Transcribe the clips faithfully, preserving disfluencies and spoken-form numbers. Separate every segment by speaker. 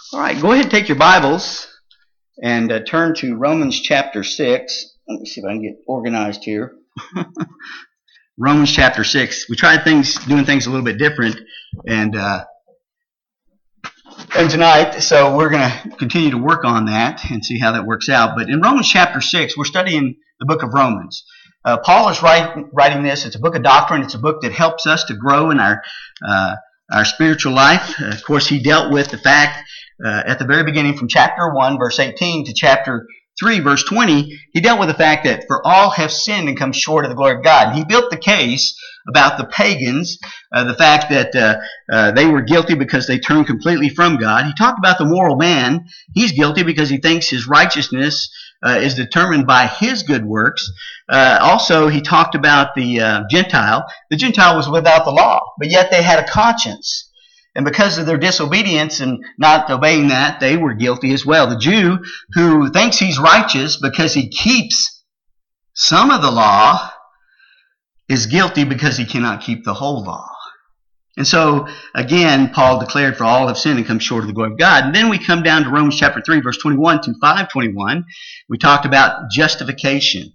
Speaker 1: All right, go ahead and take your Bibles and uh, turn to Romans chapter six. Let me see if I can get organized here. Romans chapter six. We tried things, doing things a little bit different, and uh, and tonight, so we're going to continue to work on that and see how that works out. But in Romans chapter six, we're studying the book of Romans. Uh, Paul is write, writing this. It's a book of doctrine. It's a book that helps us to grow in our uh, our spiritual life. Uh, of course, he dealt with the fact uh, at the very beginning, from chapter one, verse eighteen, to chapter three, verse twenty, he dealt with the fact that for all have sinned and come short of the glory of God. And he built the case about the pagans, uh, the fact that uh, uh, they were guilty because they turned completely from God. He talked about the moral man. He's guilty because he thinks his righteousness uh, is determined by his good works. Uh, also, he talked about the uh, Gentile. The Gentile was without the law, but yet they had a conscience. And because of their disobedience and not obeying that, they were guilty as well. The Jew who thinks he's righteous because he keeps some of the law is guilty because he cannot keep the whole law. And so, again, Paul declared for all have sinned and come short of the glory of God. And then we come down to Romans chapter three, verse twenty-one to five twenty-one. We talked about justification.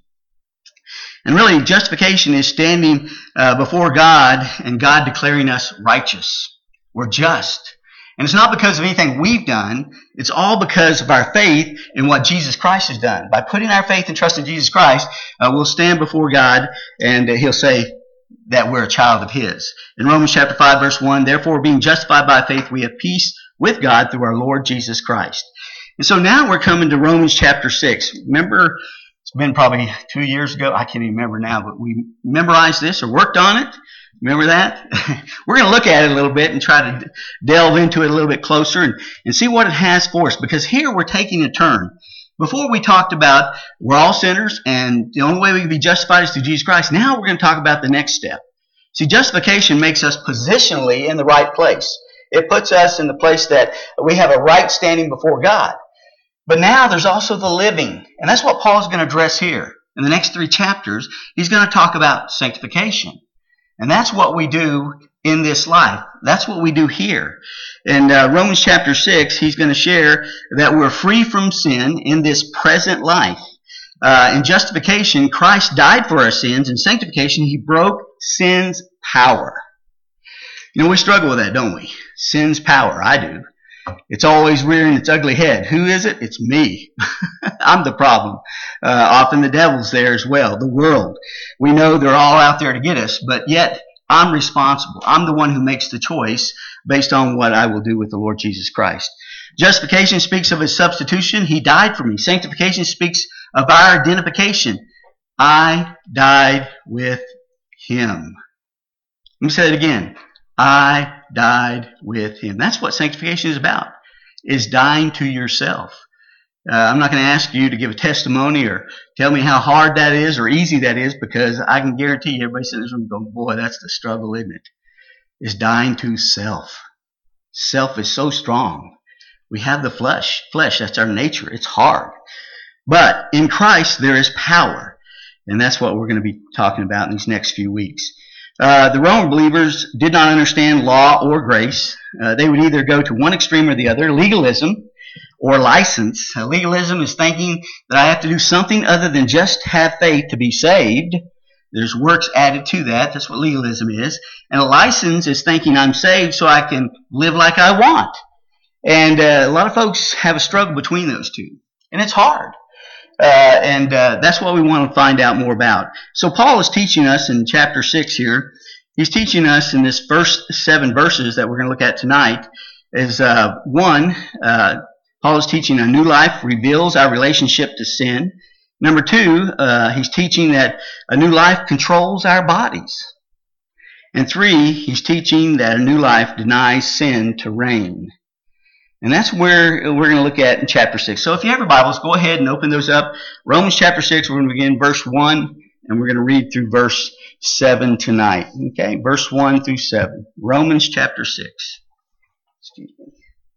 Speaker 1: And really, justification is standing uh, before God and God declaring us righteous. We're just. And it's not because of anything we've done. It's all because of our faith in what Jesus Christ has done. By putting our faith and trust in Jesus Christ, uh, we'll stand before God and uh, He'll say that we're a child of His. In Romans chapter five, verse one, therefore, being justified by faith, we have peace with God through our Lord Jesus Christ. And so now we're coming to Romans chapter six. Remember, it's been probably two years ago. I can't even remember now, but we memorized this or worked on it. Remember that? We're going to look at it a little bit and try to delve into it a little bit closer and, and see what it has for us. Because here we're taking a turn. Before we talked about we're all sinners and the only way we can be justified is through Jesus Christ. Now we're going to talk about the next step. See, justification makes us positionally in the right place. It puts us in the place that we have a right standing before God. But now there's also the living. And that's what Paul's going to address here. In the next three chapters, he's going to talk about sanctification. And that's what we do in this life. That's what we do here. In uh, Romans chapter six, he's going to share that we're free from sin in this present life. Uh, in justification, Christ died for our sins. In sanctification, He broke sin's power. You know, we struggle with that, don't we? Sin's power. I do. It's always rearing its ugly head. Who is it? It's me. I'm the problem. Uh, often the devil's there as well. The world. We know they're all out there to get us, but yet I'm responsible. I'm the one who makes the choice based on what I will do with the Lord Jesus Christ. Justification speaks of His substitution. He died for me. Sanctification speaks of our identification. I died with Him. Let me say it again. I died with Him. That's what sanctification is about, is dying to yourself. Uh, I'm not going to ask you to give a testimony or tell me how hard that is or easy that is, because I can guarantee you everybody sitting in this room going, boy, that's the struggle, isn't it? Is dying to self. Self is so strong. We have the flesh. Flesh, that's our nature. It's hard. But in Christ, there is power. And that's what we're going to be talking about in these next few weeks. Uh, the Roman believers did not understand law or grace. Uh, they would either go to one extreme or the other, legalism or license. Uh, legalism is thinking that I have to do something other than just have faith to be saved. There's works added to that. That's what legalism is. And a license is thinking I'm saved so I can live like I want. And uh, a lot of folks have a struggle between those two. And it's hard. Uh, and uh, that's what we want to find out more about. So Paul is teaching us in chapter six here. He's teaching us in this first seven verses that we're going to look at tonight. Is uh, one, uh, Paul is teaching a new life reveals our relationship to sin. Number two, uh, he's teaching that a new life controls our bodies. And three, he's teaching that a new life denies sin to reign. And that's where we're going to look at in chapter six. So if you have your Bibles, go ahead and open those up. Romans chapter six, we're going to begin verse one, and we're going to read through verse seven tonight. Okay, verse one through seven. Romans chapter six. Excuse me.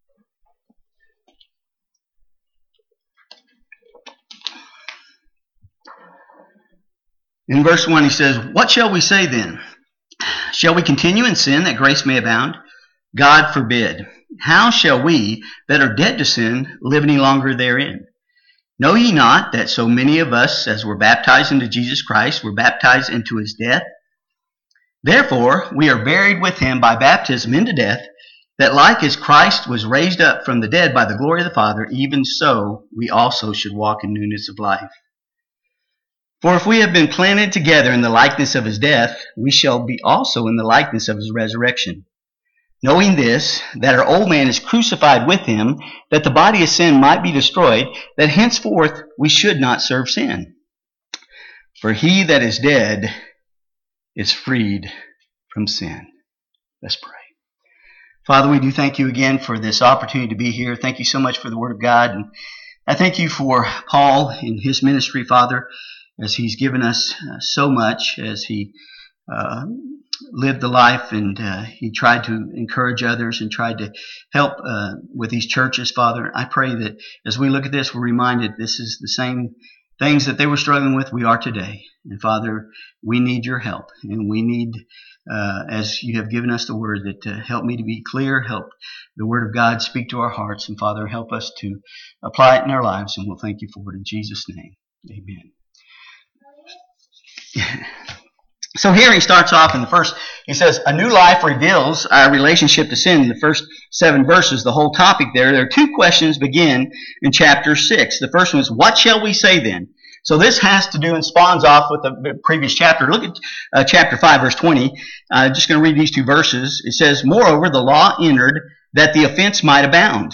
Speaker 1: In verse one he says, "What shall we say then? Shall we continue in sin that grace may abound? God forbid. how shall we that are dead to sin live any longer therein? Know ye not that so many of us as were baptized into Jesus Christ were baptized into his death? Therefore we are buried with him by baptism into death, that like as Christ was raised up from the dead by the glory of the Father, even so we also should walk in newness of life. For if we have been planted together in the likeness of his death, we shall be also in the likeness of his resurrection. Knowing this, that our old man is crucified with him, that the body of sin might be destroyed, that henceforth we should not serve sin. For he that is dead is freed from sin. Let's pray. Father, we do thank you again for this opportunity to be here. Thank you so much for the Word of God. And I thank you for Paul and his ministry, Father, as he's given us uh, so much, as he uh, lived the life and uh, he tried to encourage others and tried to help uh, with these churches, Father. I pray that as we look at this, we're reminded this is the same things that they were struggling with we are today. And Father, we need your help, and we need, uh, as you have given us the word, that uh, help me to be clear, help the word of God speak to our hearts, and Father, help us to apply it in our lives, and we'll thank you for it in Jesus' name. Amen. So here he starts off in the first, he says, a new life reveals our relationship to sin. In the first seven verses, the whole topic there, there are two questions begin in chapter six. The first one is, what shall we say then? So this has to do and spawns off with the previous chapter. Look at uh, chapter five, verse twenty. I'm uh, just going to read these two verses. It says, moreover, the law entered that the offense might abound.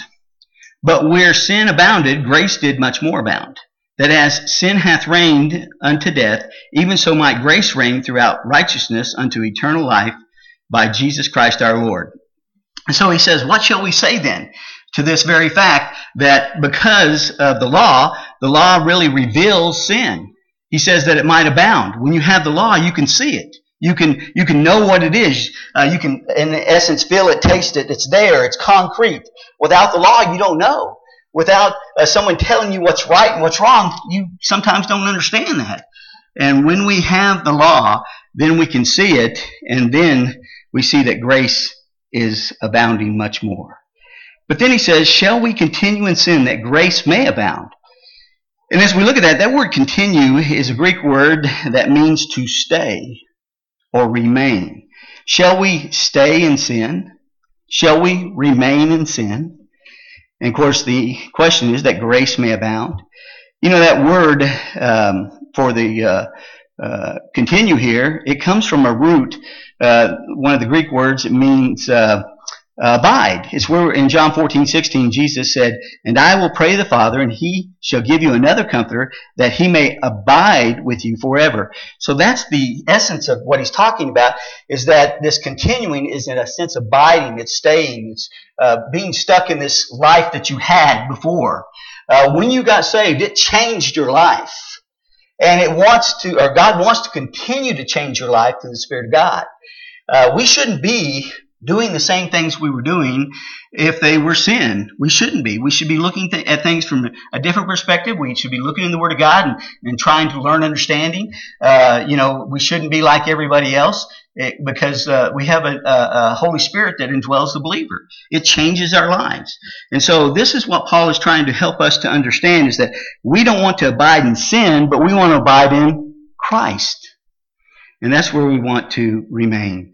Speaker 1: But where sin abounded, grace did much more abound. That as sin hath reigned unto death, even so might grace reign throughout righteousness unto eternal life by Jesus Christ our Lord. And so he says, what shall we say then to this very fact that because of the law, the law really reveals sin? He says that it might abound. When you have the law, you can see it. You can you can know what it is. Uh, you can, in essence, feel it, taste it. It's there. It's concrete. Without the law, you don't know. Without uh, someone telling you what's right and what's wrong, you sometimes don't understand that. And when we have the law, then we can see it, and then we see that grace is abounding much more. But then he says, shall we continue in sin that grace may abound? And as we look at that, that word continue is a Greek word that means to stay or remain. Shall we stay in sin? Shall we remain in sin? And of course, the question is that grace may abound. You know, that word um, for the uh, uh, continue here, it comes from a root, uh, one of the Greek words. It means uh, abide. It's where in John fourteen sixteen, Jesus said, and I will pray the Father, and he shall give you another comforter, that he may abide with you forever. So that's the essence of what he's talking about, is that this continuing is in a sense abiding, it's staying, it's uh, being stuck in this life that you had before. Uh, when you got saved, it changed your life. And it wants to, or God wants to continue to change your life through the Spirit of God. Uh, we shouldn't be doing the same things we were doing if they were sin. We shouldn't be. We should be looking th- at things from a different perspective. We should be looking in the Word of God and, and trying to learn understanding. Uh, you know, we shouldn't be like everybody else it, because uh, we have a, a, a Holy Spirit that indwells the believer. It changes our lives. And so this is what Paul is trying to help us to understand, is that we don't want to abide in sin, but we want to abide in Christ. And that's where we want to remain.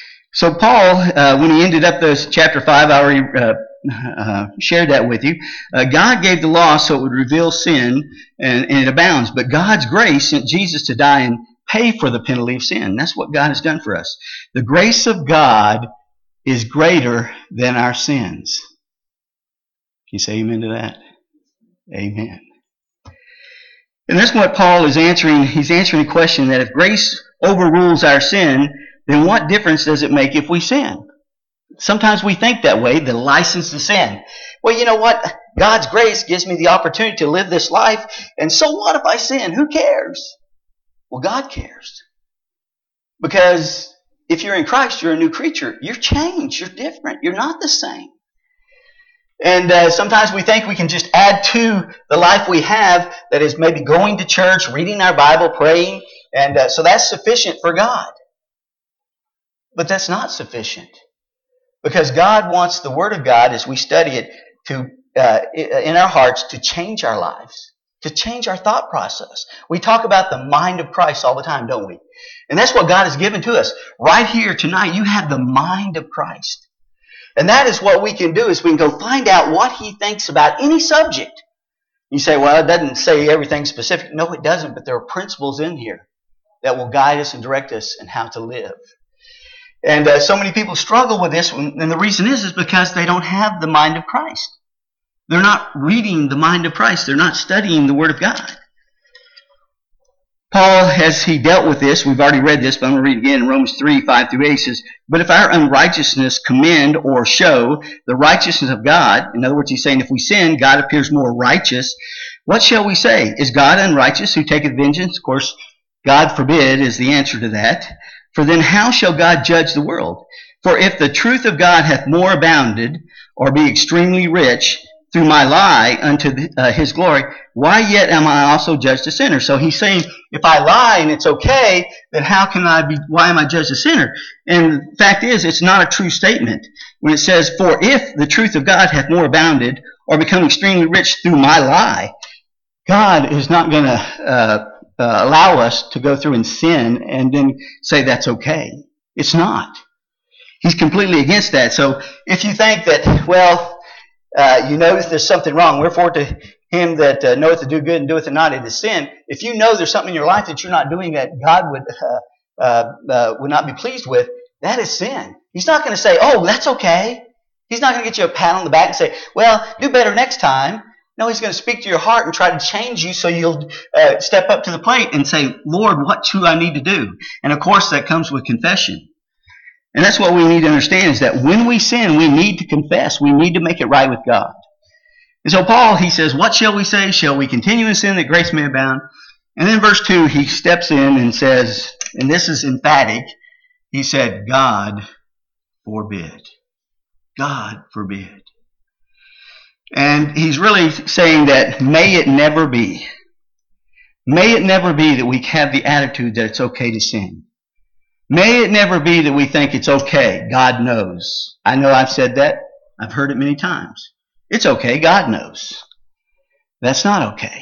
Speaker 1: So Paul, uh, when he ended up this chapter five, I already uh, uh, shared that with you. Uh, God gave the law so it would reveal sin, and, and it abounds. But God's grace sent Jesus to die and pay for the penalty of sin. That's what God has done for us. The grace of God is greater than our sins. Can you say amen to that? Amen. And that's what Paul is answering. He's answering the question that if grace overrules our sin, then what difference does it make if we sin? Sometimes we think that way, the license to sin. Well, you know what? God's grace gives me the opportunity to live this life, and so what if I sin? Who cares? Well, God cares. Because if you're in Christ, you're a new creature. You're changed. You're different. You're not the same. And uh, sometimes we think we can just add to the life we have, that is maybe going to church, reading our Bible, praying, and uh, so that's sufficient for God. But that's not sufficient. Because God wants the Word of God, as we study it, to uh, in our hearts to change our lives, to change our thought process. We talk about the mind of Christ all the time, don't we? And that's what God has given to us. Right here tonight, you have the mind of Christ. And that is what we can do, is we can go find out what He thinks about any subject. You say, well, it doesn't say everything specific. No, it doesn't, but there are principles in here that will guide us and direct us in how to live. And uh, so many people struggle with this, and the reason is, is because they don't have the mind of Christ. They're not reading the mind of Christ. They're not studying the Word of God. Paul, as he dealt with this, we've already read this, but I'm going to read it again in Romans three, five through eight. He says, but if our unrighteousness commend or show the righteousness of God, in other words, he's saying if we sin, God appears more righteous. What shall we say? Is God unrighteous who taketh vengeance? Of course, God forbid is the answer to that. For then how shall God judge the world? For if the truth of God hath more abounded, or be extremely rich, through my lie unto the, uh, His glory, why yet am I also judged a sinner? So he's saying, if I lie and it's okay, then how can I be, why am I judged a sinner? And the fact is, it's not a true statement. When it says, for if the truth of God hath more abounded, or become extremely rich through my lie, God is not going to uh, uh, allow us to go through and sin and then say that's okay. It's not. He's completely against that. So if you think that, well, Uh, you know that there's something wrong, wherefore to him that uh, knoweth to do good and doeth it not, it is sin. If you know there's something in your life that you're not doing that God would uh, uh, uh, would not be pleased with, that is sin. He's not going to say, oh, that's okay. He's not going to get you a pat on the back and say, well, do better next time. No, He's going to speak to your heart and try to change you so you'll uh, step up to the plate and say, Lord, what do I need to do? And of course, that comes with confession. And that's what we need to understand, is that when we sin, we need to confess. We need to make it right with God. And so Paul, he says, what shall we say? Shall we continue in sin that grace may abound? And then verse two, he steps in and says, and this is emphatic, he said, God forbid. God forbid. And he's really saying that may it never be. May it never be that we have the attitude that it's okay to sin. May it never be that we think it's okay. God knows. I know I've said that. I've heard it many times. It's okay. God knows. That's not okay.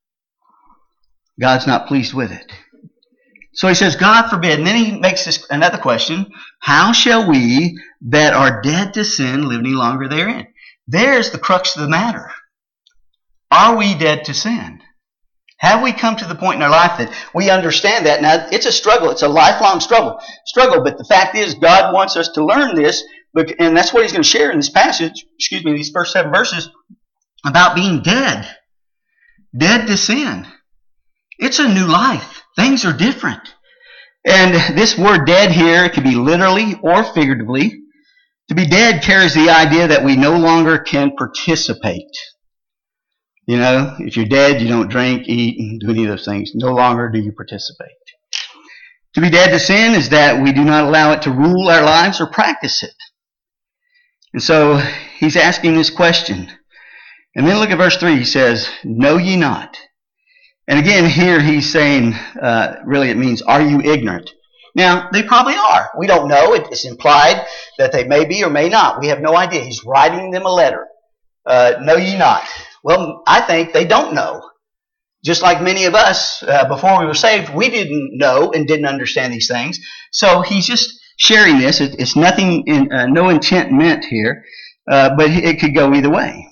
Speaker 1: God's not pleased with it. So he says, God forbid. And then he makes this another question. How shall we that are dead to sin live any longer therein? There's the crux of the matter. Are we dead to sin? Have we come to the point in our life that we understand that? Now, it's a struggle. It's a lifelong struggle. Struggle, but the fact is, God wants us to learn this, and that's what He's going to share in this passage, excuse me, these first seven verses, about being dead. Dead to sin. It's a new life. Things are different. And this word dead here, it could be literally or figuratively. To be dead carries the idea that we no longer can participate. You know, if you're dead, you don't drink, eat, and do any of those things. No longer do you participate. To be dead to sin is that we do not allow it to rule our lives or practice it. And so he's asking this question. And then look at verse three. He says, know ye not. And again, here he's saying, uh, really it means, are you ignorant? Now, they probably are. We don't know. It's implied that they may be or may not. We have no idea. He's writing them a letter. Uh, know ye not. Well, I think they don't know. Just like many of us, uh, before we were saved, we didn't know and didn't understand these things. So he's just sharing this. It, it's nothing, in, uh, no intent meant here, uh, but it could go either way.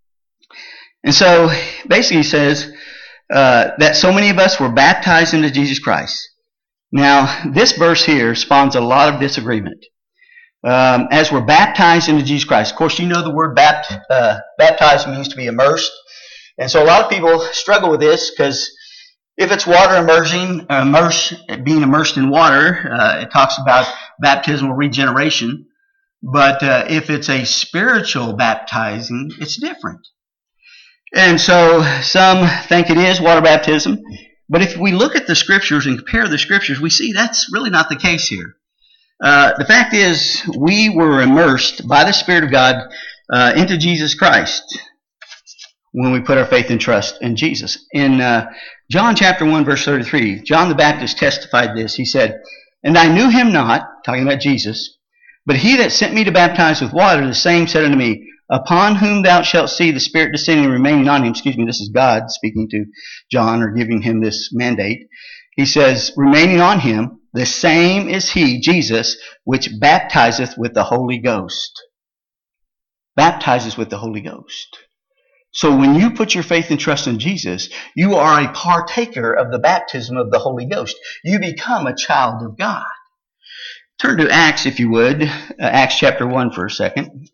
Speaker 1: And so basically he says uh, that so many of us were baptized into Jesus Christ. Now, this verse here spawns a lot of disagreement. Um, as we're baptized into Jesus Christ. Of course, you know the word bapt, uh, baptized means to be immersed. And so a lot of people struggle with this because if it's water immersion, immerse, being immersed in water, uh, it talks about baptismal regeneration. But uh, if it's a spiritual baptizing, it's different. And so some think it is water baptism. But if we look at the Scriptures and compare the Scriptures, we see that's really not the case here. Uh, the fact is, we were immersed by the Spirit of God uh, into Jesus Christ when we put our faith and trust in Jesus. In uh, John chapter one, verse thirty-three, John the Baptist testified this. He said, and I knew him not, talking about Jesus, But he that sent me to baptize with water, the same said unto me, Upon whom thou shalt see the Spirit descending and remaining on him. Excuse me, this is God speaking to John or giving him this mandate. He says, remaining on him, the same is he, Jesus, which baptizeth with the Holy Ghost. Baptizes with the Holy Ghost. So when you put your faith and trust in Jesus, you are a partaker of the baptism of the Holy Ghost. You become a child of God. Turn to Acts, if you would. Uh, Acts chapter one for a second.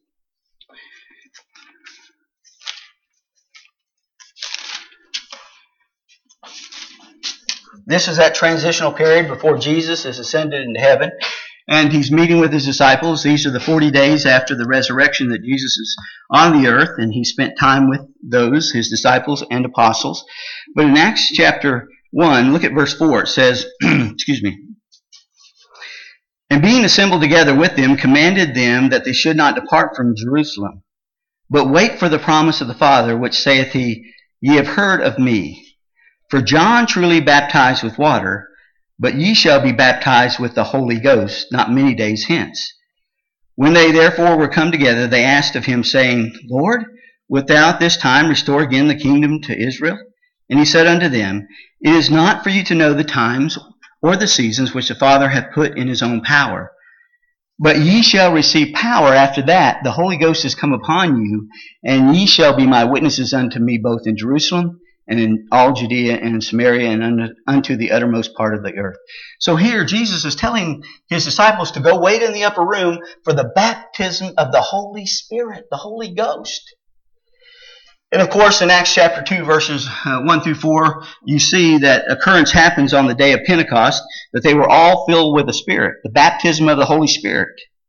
Speaker 1: This is that transitional period before Jesus is ascended into heaven. And he's meeting with his disciples. These are the forty days after the resurrection that Jesus is on the earth. And he spent time with those, his disciples and apostles. But in Acts chapter one, look at verse four. It says, excuse me. And being assembled together with them, commanded them that they should not depart from Jerusalem, but wait for the promise of the Father, which saith he, Ye have heard of me. For John truly baptized with water, but ye shall be baptized with the Holy Ghost not many days hence. When they therefore were come together, they asked of him, saying, Lord, wilt thou at this time restore again the kingdom to Israel? And he said unto them, It is not for you to know the times or the seasons which the Father hath put in his own power. But ye shall receive power after that the Holy Ghost is come upon you, and ye shall be my witnesses unto me both in Jerusalem and in all Judea and in Samaria and unto the uttermost part of the earth. So here Jesus is telling his disciples to go wait in the upper room for the baptism of the Holy Spirit, the Holy Ghost. And of course, in Acts chapter two, verses one through four, you see that occurrence happens on the day of Pentecost, that they were all filled with the Spirit, the baptism of the Holy Spirit.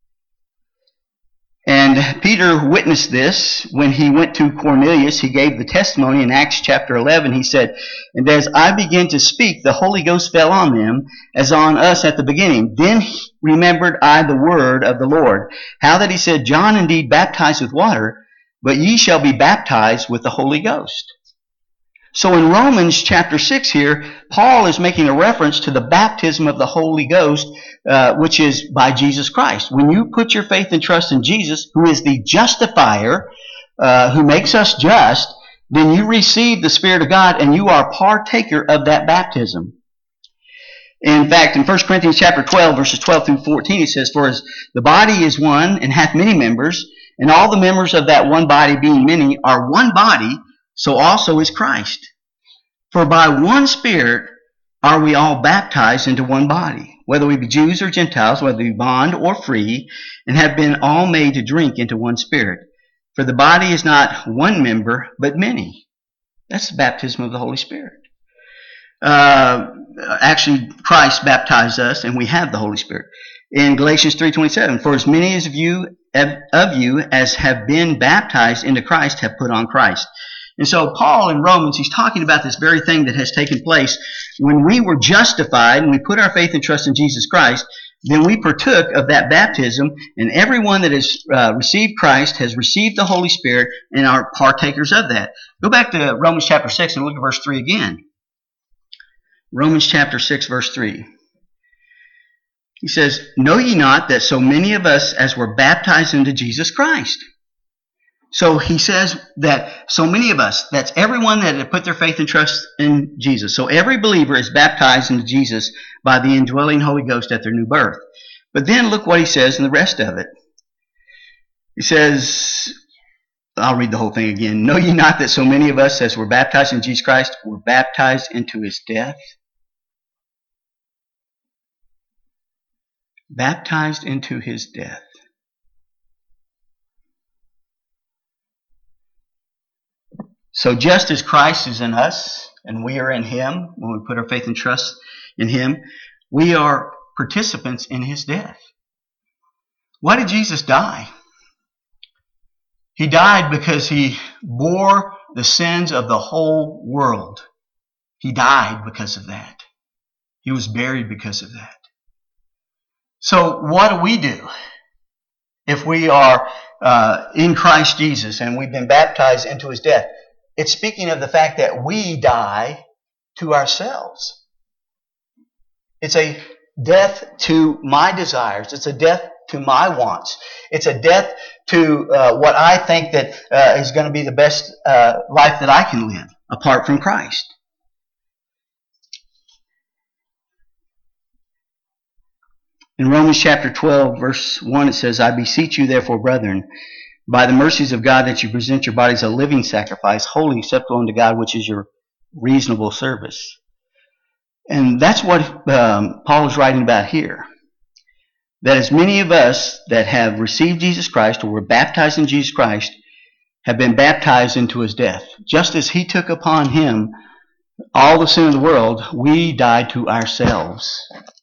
Speaker 1: And Peter witnessed this when he went to Cornelius. He gave the testimony in Acts chapter eleven. He said, And as I began to speak, the Holy Ghost fell on them, as on us at the beginning. Then remembered I the word of the Lord, how that he said, John indeed baptized with water, but ye shall be baptized with the Holy Ghost. So in Romans chapter six here, Paul is making a reference to the baptism of the Holy Ghost, uh, which is by Jesus Christ. When you put your faith and trust in Jesus, who is the justifier, uh, who makes us just, then you receive the Spirit of God and you are partaker of that baptism. In fact, in First Corinthians chapter twelve, verses twelve through fourteen, it says, For as the body is one and hath many members, and all the members of that one body being many are one body, so also is Christ. For by one Spirit are we all baptized into one body, whether we be Jews or Gentiles, whether we be bond or free, and have been all made to drink into one Spirit. For the body is not one member, but many. That's the baptism of the Holy Spirit. Uh, actually, Christ baptized us, and we have the Holy Spirit. In Galatians three twenty-seven, For as many as of you, of you as have been baptized into Christ have put on Christ. And so Paul in Romans, he's talking about this very thing that has taken place. When we were justified and we put our faith and trust in Jesus Christ, then we partook of that baptism, and everyone that has uh, received Christ has received the Holy Spirit and are partakers of that. Go back to Romans chapter six and look at verse three again. Romans chapter six, verse three. He says, Know ye not that so many of us as were baptized into Jesus Christ? So he says that so many of us, that's everyone that had put their faith and trust in Jesus. So every believer is baptized into Jesus by the indwelling Holy Ghost at their new birth. But then look what he says in the rest of it. He says, I'll read the whole thing again. Know ye not that so many of us as were baptized in Jesus Christ were baptized into his death? Baptized into his death. So just as Christ is in us, and we are in him, when we put our faith and trust in him, we are participants in his death. Why did Jesus die? He died because he bore the sins of the whole world. He died because of that. He was buried because of that. So what do we do if we are uh, in Christ Jesus and we've been baptized into his death? It's speaking of the fact that we die to ourselves. It's a death to my desires. It's a death to my wants. It's a death to uh, what I think that uh, is going to be the best uh, life that I can live apart from Christ. In Romans chapter twelve, verse one, it says, I beseech you, therefore, brethren, by the mercies of God, that you present your bodies a living sacrifice, holy, acceptable unto God, which is your reasonable service. And that's what um, Paul is writing about here. That as many of us that have received Jesus Christ, or were baptized in Jesus Christ, have been baptized into his death. Just as he took upon him all the sin of the world, we died to ourselves.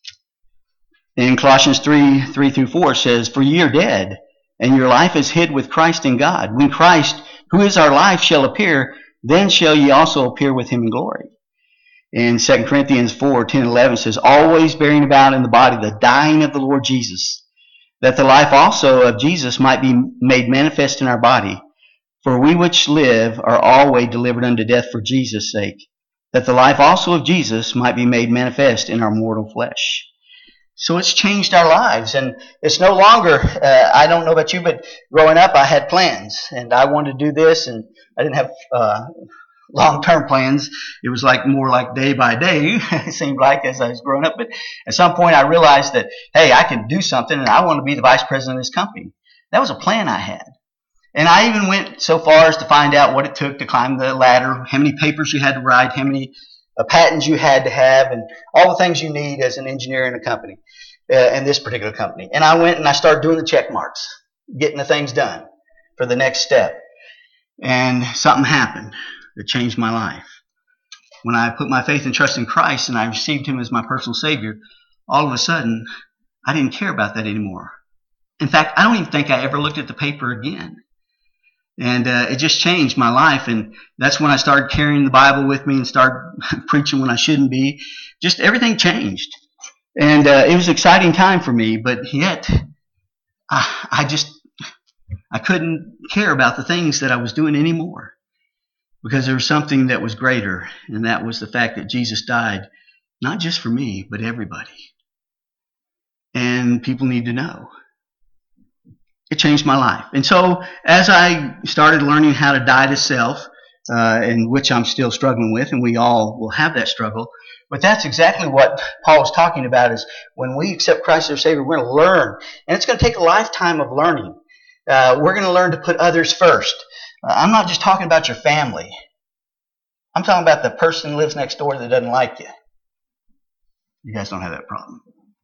Speaker 1: In Colossians three, three through four, it says, For ye are dead, and your life is hid with Christ in God. When Christ, who is our life, shall appear, then shall ye also appear with him in glory. In Second Corinthians four, ten, eleven, it says, Always bearing about in the body the dying of the Lord Jesus, that the life also of Jesus might be made manifest in our body. For we which live are always delivered unto death for Jesus' sake, that the life also of Jesus might be made manifest in our mortal flesh. So it's changed our lives, and it's no longer, uh, I don't know about you, but growing up I had plans, and I wanted to do this, and I didn't have uh, long-term plans. It was like more like day by day, it seemed like, as I was growing up. But at some point I realized that, hey, I can do something, and I want to be the vice president of this company. That was a plan I had. And I even went so far as to find out what it took to climb the ladder, how many papers you had to write, how many uh, patents you had to have, and all the things you need as an engineer in a company, uh, in this particular company. And I went and I started doing the check marks, getting the things done for the next step. And something happened that changed my life. When I put my faith and trust in Christ and I received him as my personal Savior, all of a sudden, I didn't care about that anymore. In fact, I don't even think I ever looked at the paper again. And uh, it just changed my life, and that's when I started carrying the Bible with me and started preaching when I shouldn't be. Just everything changed. And uh, it was an exciting time for me, but yet I, I just I couldn't care about the things that I was doing anymore, because there was something that was greater, and that was the fact that Jesus died not just for me, but everybody. And people need to know. It changed my life. And so as I started learning how to die to self, uh, and which I'm still struggling with, and we all will have that struggle, but that's exactly what Paul is talking about, is when we accept Christ as our Savior, we're going to learn. And it's going to take a lifetime of learning. Uh, we're going to learn to put others first. Uh, I'm not just talking about your family. I'm talking about the person who lives next door that doesn't like you. You guys don't have that problem.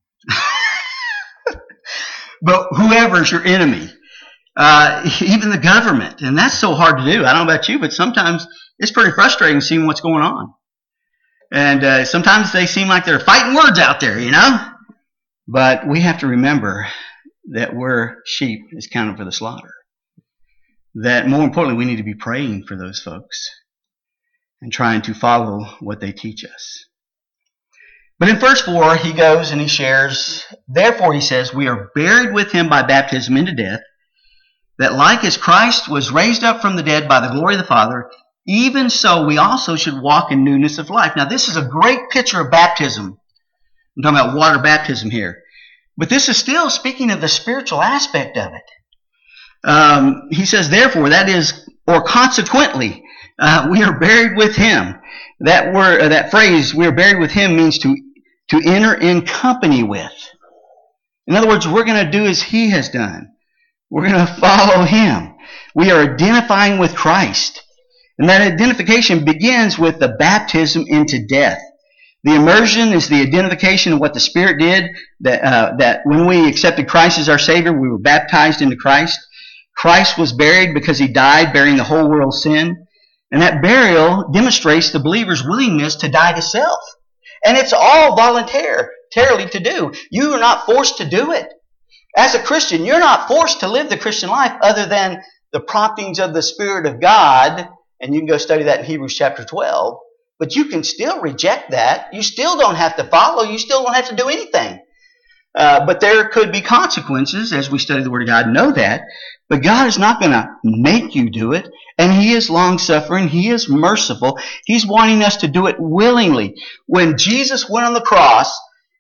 Speaker 1: But whoever's your enemy, uh, even the government, and that's so hard to do. I don't know about you, but sometimes it's pretty frustrating seeing what's going on. And uh, sometimes they seem like they're fighting words out there, you know. But we have to remember that we're sheep is counted for the slaughter. That more importantly, we need to be praying for those folks and trying to follow what they teach us. But in verse four, he goes and he shares, therefore, he says, we are buried with him by baptism into death, that like as Christ was raised up from the dead by the glory of the Father, even so we also should walk in newness of life. Now, this is a great picture of baptism. I'm talking about water baptism here. But this is still speaking of the spiritual aspect of it. Um, he says, therefore, that is, or consequently, uh, we are buried with him. That word, uh, that phrase, we are buried with him, means to to enter in company with. In other words, we're going to do as he has done. We're going to follow him. We are identifying with Christ. And that identification begins with the baptism into death. The immersion is the identification of what the Spirit did, that, uh, that when we accepted Christ as our Savior, we were baptized into Christ. Christ was buried because he died, bearing the whole world's sin. And that burial demonstrates the believer's willingness to die to self. And it's all voluntarily to do. You are not forced to do it. As a Christian, you're not forced to live the Christian life other than the promptings of the Spirit of God. And you can go study that in Hebrews chapter twelve. But you can still reject that. You still don't have to follow. You still don't have to do anything. Uh, but there could be consequences as we study the Word of God. Know that. But God is not going to make you do it. And he is long-suffering. He is merciful. He's wanting us to do it willingly. When Jesus went on the cross,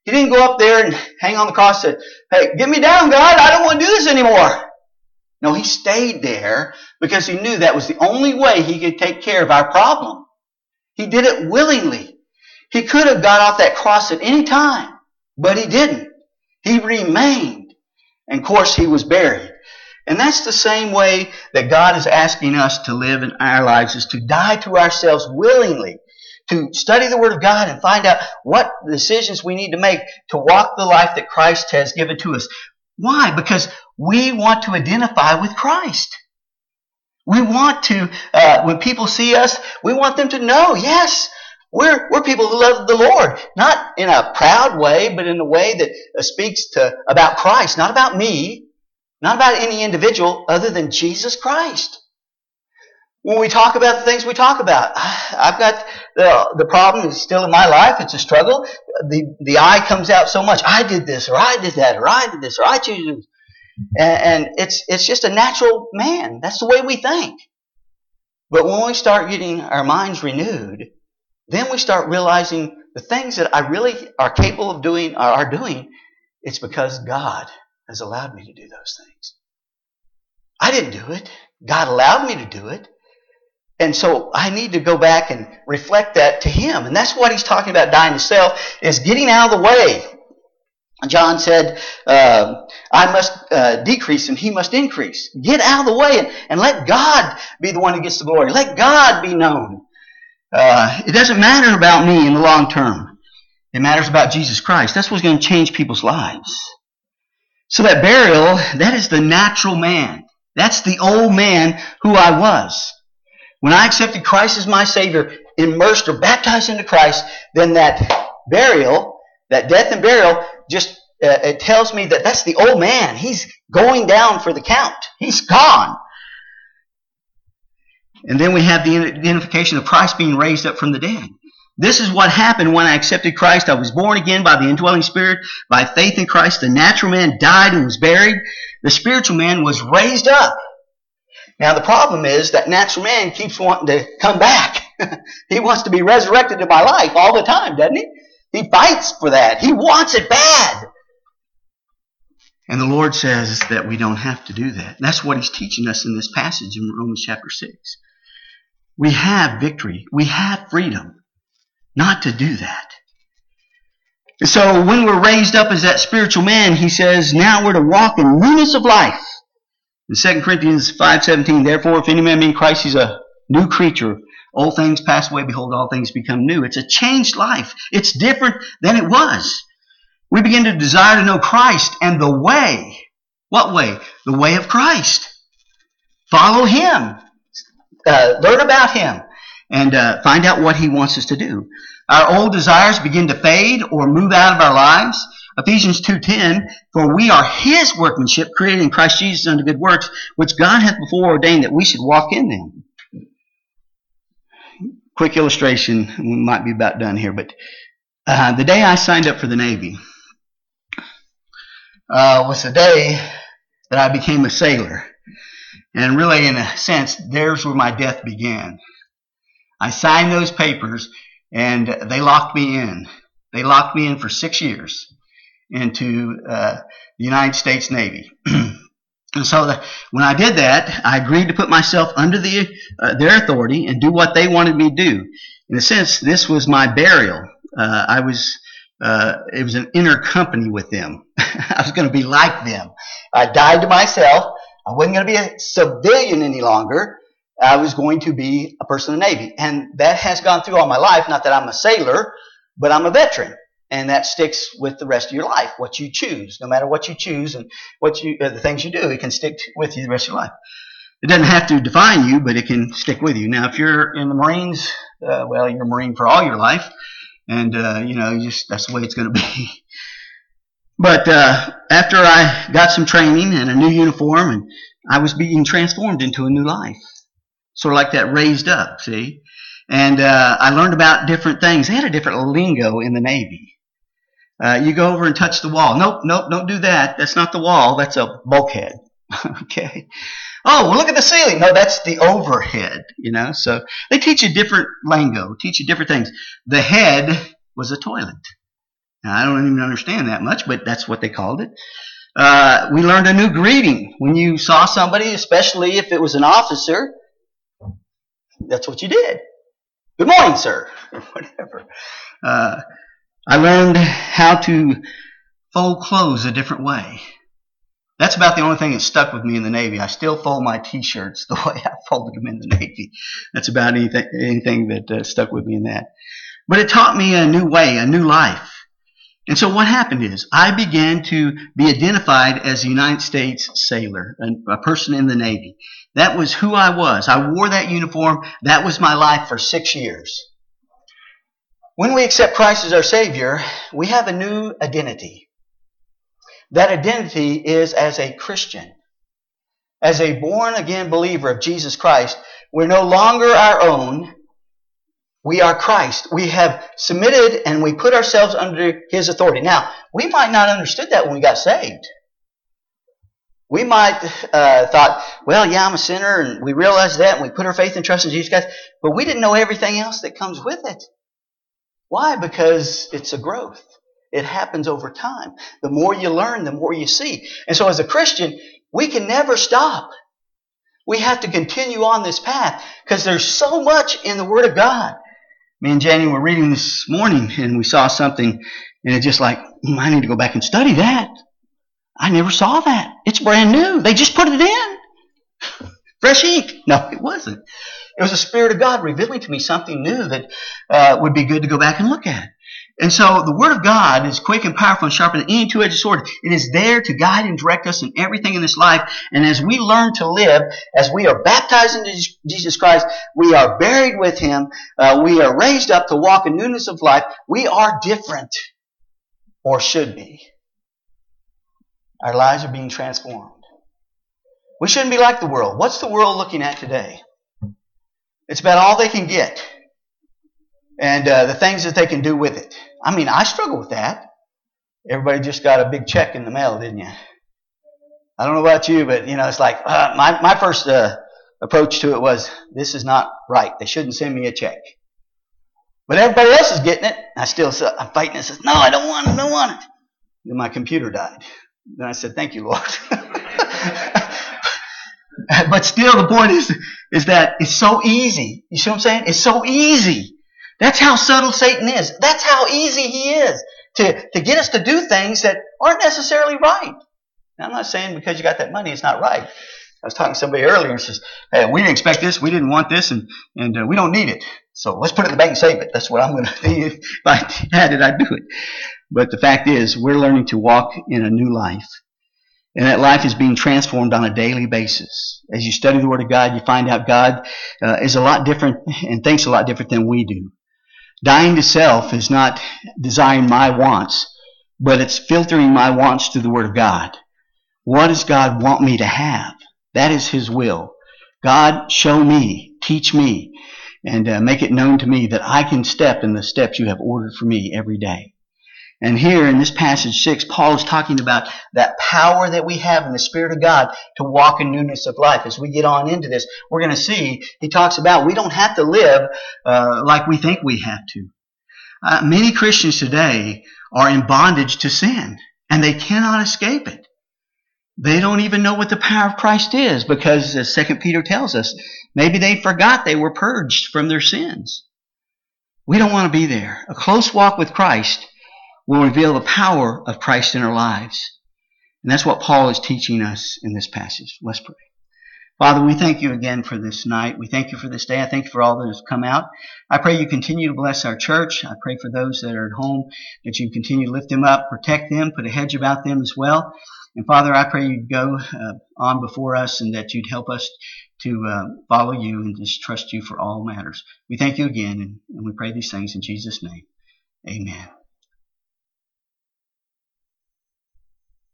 Speaker 1: He didn't go up there and hang on the cross and say, hey, get me down, God. I don't want to do this anymore. No, he stayed there because he knew that was the only way he could take care of our problem. He did it willingly. He could have got off that cross at any time, but he didn't. He remained. And of course, he was buried. And that's the same way that God is asking us to live in our lives, is to die to ourselves willingly, to study the Word of God and find out what decisions we need to make to walk the life that Christ has given to us. Why? Because we want to identify with Christ. We want to, uh, when people see us, we want them to know, yes, we're we're people who love the Lord. Not in a proud way, but in a way that uh, speaks to about Christ, not about me, not about any individual other than Jesus Christ. When we talk about the things we talk about, I've got the the problem is still in my life. It's a struggle. The the I comes out so much. I did this, or I did that, or I did this, or I choose. And, and it's it's just a natural man. That's the way we think. But when we start getting our minds renewed, then we start realizing the things that I really are capable of doing or are doing. It's because God has allowed me to do those things. I didn't do it. God allowed me to do it. And so I need to go back and reflect that to Him. And that's what He's talking about, dying to self, is getting out of the way. John said, uh, I must uh, decrease and He must increase. Get out of the way and, and let God be the one who gets the glory. Let God be known. Uh, it doesn't matter about me in the long term. It matters about Jesus Christ. That's what's going to change people's lives. So that burial, that is the natural man. That's the old man who I was. When I accepted Christ as my Savior, immersed or baptized into Christ, then that burial, that death and burial, just uh, it tells me that that's the old man. He's going down for the count. He's gone. And then we have the identification of Christ being raised up from the dead. This is what happened when I accepted Christ. I was born again by the indwelling Spirit, by faith in Christ. The natural man died and was buried. The spiritual man was raised up. Now the problem is that natural man keeps wanting to come back. He wants to be resurrected to my life all the time, doesn't he? He fights for that. He wants it bad. And the Lord says that we don't have to do that. That's what He's teaching us in this passage in Romans chapter six. We have victory. We have freedom not to do that. And so when we're raised up as that spiritual man, He says, now we're to walk in newness of life. In Second Corinthians five seventeen, therefore, if any man be in Christ, he's a new creature. Old things pass away, behold, all things become new. It's a changed life. It's different than it was. We begin to desire to know Christ and the way. What way? The way of Christ. Follow Him. Uh, learn about Him. And uh, find out what He wants us to do. Our old desires begin to fade or move out of our lives. Ephesians two ten, for we are His workmanship, created in Christ Jesus unto good works, which God hath before ordained that we should walk in them. Quick illustration, we might be about done here, but uh, the day I signed up for the Navy uh, was the day that I became a sailor. And really, in a sense, there's where my death began. I signed those papers, and they locked me in. They locked me in for six years into uh, the United States Navy. And so the, when I did that, I agreed to put myself under the uh, their authority and do what they wanted me to do. In a sense, this was my burial. Uh, I was uh, it was an inner company with them. I was going to be like them. I died to myself. I wasn't going to be a civilian any longer. I was going to be a person in the Navy. And that has gone through all my life. Not that I'm a sailor, but I'm a veteran. And that sticks with the rest of your life, what you choose. No matter what you choose and what you uh, the things you do, it can stick with you the rest of your life. It doesn't have to define you, but it can stick with you. Now, if you're in the Marines, uh, well, you're a Marine for all your life. And, uh, you know, just that's the way it's going to be. But uh, after I got some training and a new uniform, and I was being transformed into a new life. Sort of like that raised up, see? And uh, I learned about different things. They had a different lingo in the Navy. Uh, you go over and touch the wall. Nope, nope, don't do that. That's not the wall. That's a bulkhead. Okay. Oh, well, look at the ceiling. No, that's the overhead, you know. So they teach you different lingo, teach you different things. The head was a toilet. Now, I don't even understand that much, but that's what they called it. Uh, we learned a new greeting. When you saw somebody, especially if it was an officer, that's what you did. Good morning, sir, or whatever. Uh, I learned how to fold clothes a different way. That's about the only thing that stuck with me in the Navy. I still fold my T-shirts the way I folded them in the Navy. That's about anything, anything that uh, stuck with me in that. But it taught me a new way, a new life. And so what happened is I began to be identified as a United States sailor, a, a person in the Navy. That was who I was. I wore that uniform. That was my life for six years. When we accept Christ as our Savior, we have a new identity. That identity is as a Christian. As a born-again believer of Jesus Christ, we're no longer our own. We are Christ. We have submitted and we put ourselves under His authority. Now, we might not have understood that when we got saved. We might uh, thought, well, yeah, I'm a sinner, and we realized that, and we put our faith and trust in Jesus Christ, but we didn't know everything else that comes with it. Why? Because it's a growth. It happens over time. The more you learn, the more you see. And so as a Christian, we can never stop. We have to continue on this path because there's so much in the Word of God. Me and Janie were reading this morning and we saw something and it's just like, mm, I need to go back and study that. I never saw that. It's brand new. They just put it in. Fresh ink. No, it wasn't. It was the Spirit of God revealing to me something new that uh, would be good to go back and look at. And so the Word of God is quick and powerful and sharper than any two-edged sword. It is there to guide and direct us in everything in this life. And as we learn to live, as we are baptized into Jesus Christ, we are buried with Him, uh, we are raised up to walk in newness of life, we are different, or should be. Our lives are being transformed. We shouldn't be like the world. What's the world looking at today? It's about all they can get and uh, the things that they can do with it. I mean, I struggle with that. Everybody just got a big check in the mail, didn't you? I don't know about you, but, you know, it's like, uh, my, my first uh, approach to it was, this is not right. They shouldn't send me a check. But everybody else is getting it. I still, I'm fighting and says, no, I don't want it, I don't want it. Then my computer died. Then I said, thank you, Lord. But still, the point is, is that it's so easy. You see what I'm saying? It's so easy. That's how subtle Satan is. That's how easy he is to, to get us to do things that aren't necessarily right. Now, I'm not saying because you got that money, it's not right. I was talking to somebody earlier and says, hey, we didn't expect this, we didn't want this, and, and uh, we don't need it. So let's put it in the bank and save it. That's what I'm going to do. If I had it, I'd do it. But the fact is, we're learning to walk in a new life. And that life is being transformed on a daily basis. As you study the Word of God, you find out God uh, is a lot different and thinks a lot different than we do. Dying to self is not desiring my wants, but it's filtering my wants through the Word of God. What does God want me to have? That is His will. God, show me, teach me, and uh, make it known to me that I can step in the steps you have ordered for me every day. And here in this passage six, Paul is talking about that power that we have in the Spirit of God to walk in newness of life. As we get on into this, we're going to see, he talks about we don't have to live uh, like we think we have to. Uh, many Christians today are in bondage to sin, and they cannot escape it. They don't even know what the power of Christ is because, as Second Peter tells us, maybe they forgot they were purged from their sins. We don't want to be there. A close walk with Christ will reveal the power of Christ in our lives. And that's what Paul is teaching us in this passage. Let's pray. Father, we thank you again for this night. We thank you for this day. I thank you for all that has come out. I pray you continue to bless our church. I pray for those that are at home that you continue to lift them up, protect them, put a hedge about them as well. And Father, I pray you'd go uh, on before us and that you'd help us to uh, follow you and just trust you for all matters. We thank you again and, and we pray these things in Jesus' name. Amen.